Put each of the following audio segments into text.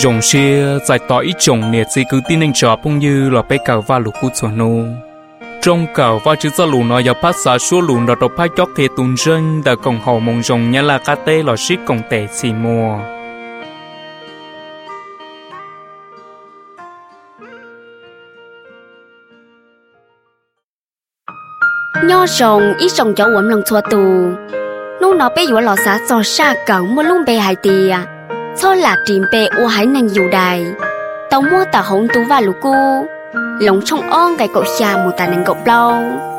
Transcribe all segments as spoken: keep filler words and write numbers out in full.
rồng xe giải tỏa ít trồng nè chỉ cứ tin anh trò cũng như là bé cào va lục cút chuẩn nô trong cào va chữ cho lù nó giờ phát xả số lù nó đọc phát chót kề tuôn dân đã còn hậu mong rồng nhá là cá tê là shit còn tệ xì mùa nho rồng ít rồng cho uống lòng chua tù nô nó bé vừa lò xả cho xa cẩu mua luôn bé hải tìa cho là tìm bé u hải nành dù đài tàu mua tàu hồng tú và lũ cu lòng trong on cái cậu xa một tà nành cậu lâu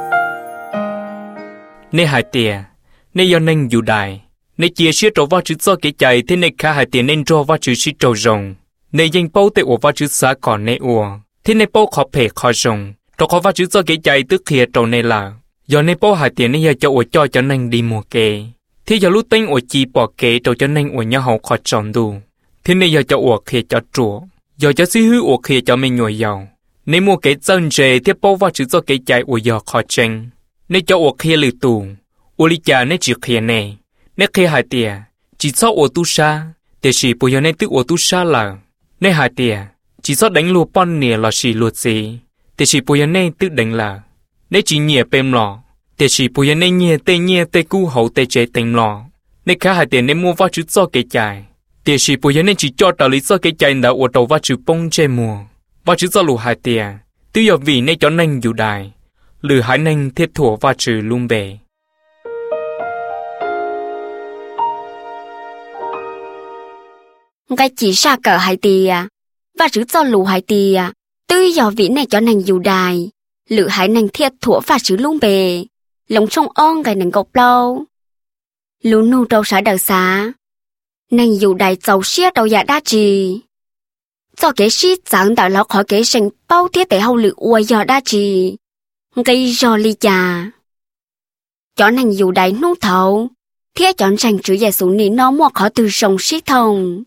nê hải tìa nê do nành dù đài nê chia sẻ trò vào chữ cho cái chạy thế nê khá hải tìa nên trò vào chữ xí trò rồng nê danh bao tệ ủa vào chữ xá còn nê ủa thế nê bao khó phê khó rồng trò khó vào chữ cho cái chạy tức khía trò nê là giờ nê bao hải tìa nê giờ cho ủa cho cho nành đi mùa kê thế giờ lúc tính ủa chi bỏ kê trò cho nành ủa nhau hậu khó tròn đủ thế nê giờ cho ủa khía cho chùa giờ cho xí hư ủa khía cho mình nhồi dầu nê mua cái chân rề thế bao vào chữ cho cái chạy ủa giờ khó tranh nê cho ủa khía lử tù ủa lý cha nê chỉ khía nê nê khía hải tìa chỉ cho ủa tu sa để chỉ bây giờ nê tự ủa tu sa là nê hải tìa chỉ cho đánh lùa pon nè là chỉ lùa gì để chỉ bây giờ nê tự đánh là nê chỉ nhẹ bêm lò để chỉ bây giờ nê nhẹ tê nhẹ tê cu hậu tê chế tình lò nê khá hải tìa nê mua vào chữ cho cái chạy để chỉ bây giờ nê chỉ cho đạo lý cho cái chạy đã ủa đầu vào chữ bông chế mùa vào chữ cho lùa hải tìa tự giờ vì nê cho nành dù đài lử hải nành thiết thủa vào chữ lung bể cái chỉ xa cỡ hải tìa và chữ cho lù hải tìa tư giờ vị này cho nành dù đài lử hải nành thiệt thủa và chữ lung bề lòng trong on cái nành gọc lâu lù nụ đâu xã đời xá nành dù đài giàu xía đâu dạ đa trì cho cái xí chẳng tạo lọc khỏi cái sinh bao thiết để hậu lử ua giờ đa trì gây do ly trà cho nành dù đài nụ thấu thiết chọn sành chữ giải xuống ní nó mua khó từ sông xí thông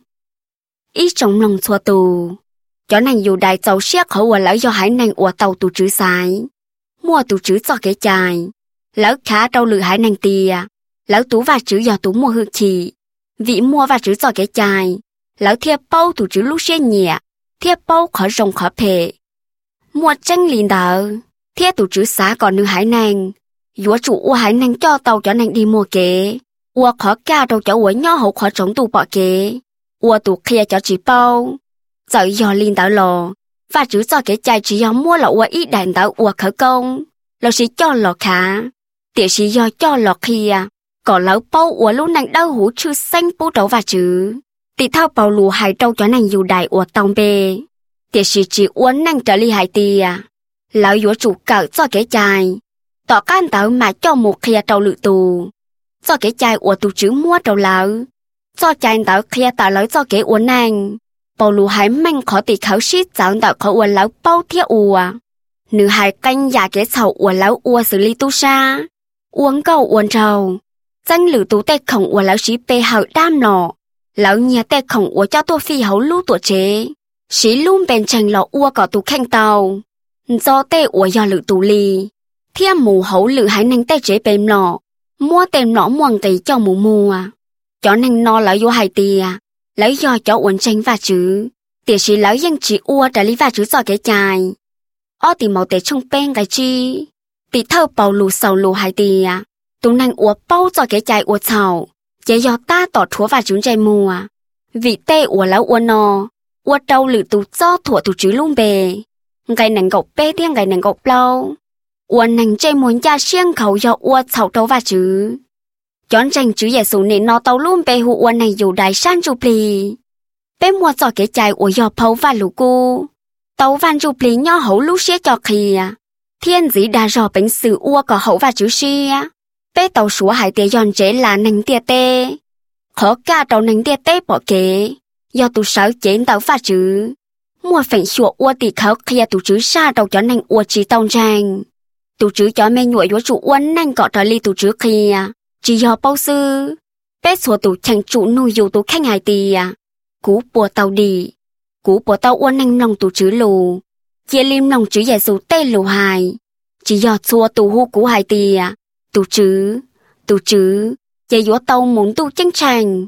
ít trong lòng chua tù cho nành dù đại giàu siết khẩu và lão do hải nành ủa tàu tù chữ sái mua tù chữ cho cái chài lão khá đâu lử hải nành tìa lão tú và chữ do tú mua hương chỉ vị mua và chữ cho cái chài lão thiệp bao tù chữ lúc xe nhẹ thiệp bao khó rồng khó phê mua tranh liền đỡ thiệp tù chữ xá còn nữ hải nành dúa chủ ua hải nành cho tàu cho nành đi mua kế ua khó ca đâu cho ua nho hậu khó chống tù bỏ kế ua tù kia cho chỉ bao giờ giờ liền tạo lò và chữ cho cái chai chỉ do mua là ua ít đàn tạo ua khởi công là chỉ cho lò khá tiệt chỉ do cho lò kia còn lão bao ua lúc nàng đau hũ chư xanh bố đầu và chữ tiệt thao bao lù hải đâu cho nàng dù đại ua tông bê tiệt chỉ chỉ uốn nàng trở li hải tìa lão dúa chủ cỡ cho cái chai tỏ can tạo mà cho một kia đầu lự tù cho cái chai ua tù chữ mua đầu lão cho chai tạo kia tạo lấy cho cái uốn nàng bao lù hải mang khó tì khảo xít chẳng tạo khó uốn lão bao thiết ua nữ hải canh giả cái sầu uốn lão ua xử lý tu sa uống cầu uốn trầu danh lử tú tê khổng uốn lão xí bê hậu đam nọ lão nhà tê khổng uốn cho tua phi hấu lú tuổi chế xí luôn bền tranh lọ ua cỏ tú khanh tàu do tê uốn do lử tú ly thiên mù hấu lử hải nành tê chế bền nọ mua tên nọ muang tì cho mù mùa cho nành no lão vô hải tìa lấy do cho uốn tranh và chữ tiệt sĩ lão dân chỉ ua đã lý và chữ cho cái chài o tìm màu tệ trong bên cái chi tì thơ bầu lù sầu lù hai tìa tụ năng ua bao cho cái chài ua sầu chỉ do ta tỏ thua và chữ chạy mùa vì tê ua lão ua no ua đâu lử tụ cho thua tụ chữ luôn bề ngày nàng gọc bê thiên ngày nàng gọc lâu ua nàng chạy muốn cha xiên khẩu do ua sầu đâu và chữ chọn tranh chữ giải số nên nó tàu luôn bê hụ uốn này dù đại san chụp lì bê mua cho cái chai của giò phâu và lũ cu tàu van chụp lì nho hậu lũ xế cho khìa thiên dĩ đa rò bánh sử ua có hậu và chữ xia bê tàu súa hải tía giòn chế là nành tia tê khó ca tàu nành tia tê bỏ kế do tụ sáu chế tàu và chữ mua phảnh sủa ua tỉ khảo khìa tụ chữ xa tàu cho nành ua chỉ tông trang tụ chữ cho mê nhuội của chủ uốn nành cọ trở ly tụ chữ khìa chỉ do bao sư bé xua tụ chẳng chủ nuôi dù tụ khanh hải tìa cú bùa tàu đi cú bùa tàu uốn nành lòng tụ chữ lù chia lim lòng chữ giải số tê lù hài chỉ do xua tụ hú cú hải tìa tụ chữ tụ chữ chỉ do tàu muốn tụ chân trành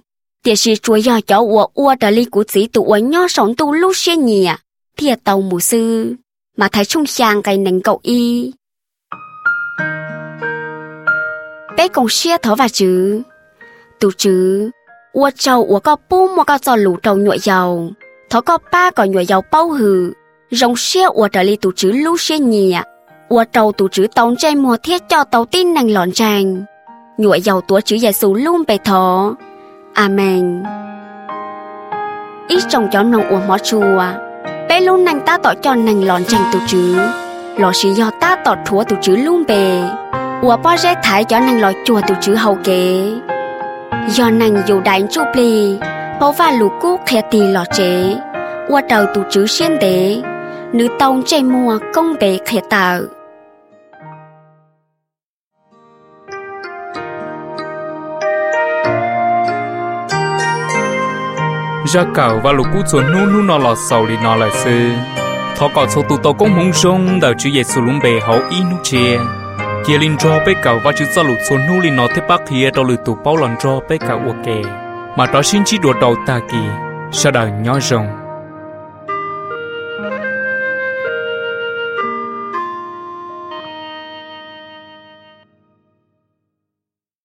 thì sĩ chúa giờ cho ua ua đã li của chỉ tụ ua nhỏ sống tu lúc xe nhỉ thì tàu mù sư mà thấy trung sang cái nành cậu y bé công xe thở vào chứ tụ chứ ua trâu ua có bún mua có cho lũ trâu nhụa dầu thở có ba có nhụa dầu bao hừ rong xe ua đã li tụ chứ lúc xe nhỉ ua trâu tụ chứ tàu chạy mùa thiết cho tàu tin nành lọn tràng nhụa dầu tua chữ giê xu luôn bề thọ amen ít trong cho nông ua mỏ chùa bé luôn nành ta tỏ cho nành lọn tràng tụ chứ lọ sĩ do ta tỏ thua tụ chứ luôn bề ua bao rét thái cho nành lọ chùa tụ chứ hậu kế do nành dù đánh chụp lì bao và lũ cú khẽ tì lọ chế ua đầu tụ chứ xuyên tế nữ tông chạy mùa công bề khẽ tạo ra cầu và lục cú chuẩn nu nu nó lọt sầu đi nó lại sư thọ cọ sầu tụ tàu công hùng sông đào chữ Giêsu lúng bề hậu y nu chia kia linh cho bé cầu và chữ cho lục chuẩn nu linh nó thế bác kia đầu lử tụ bao lần cho bé cầu ok mà đó xin chỉ đùa đầu ta kỳ sau đời nhỏ rồng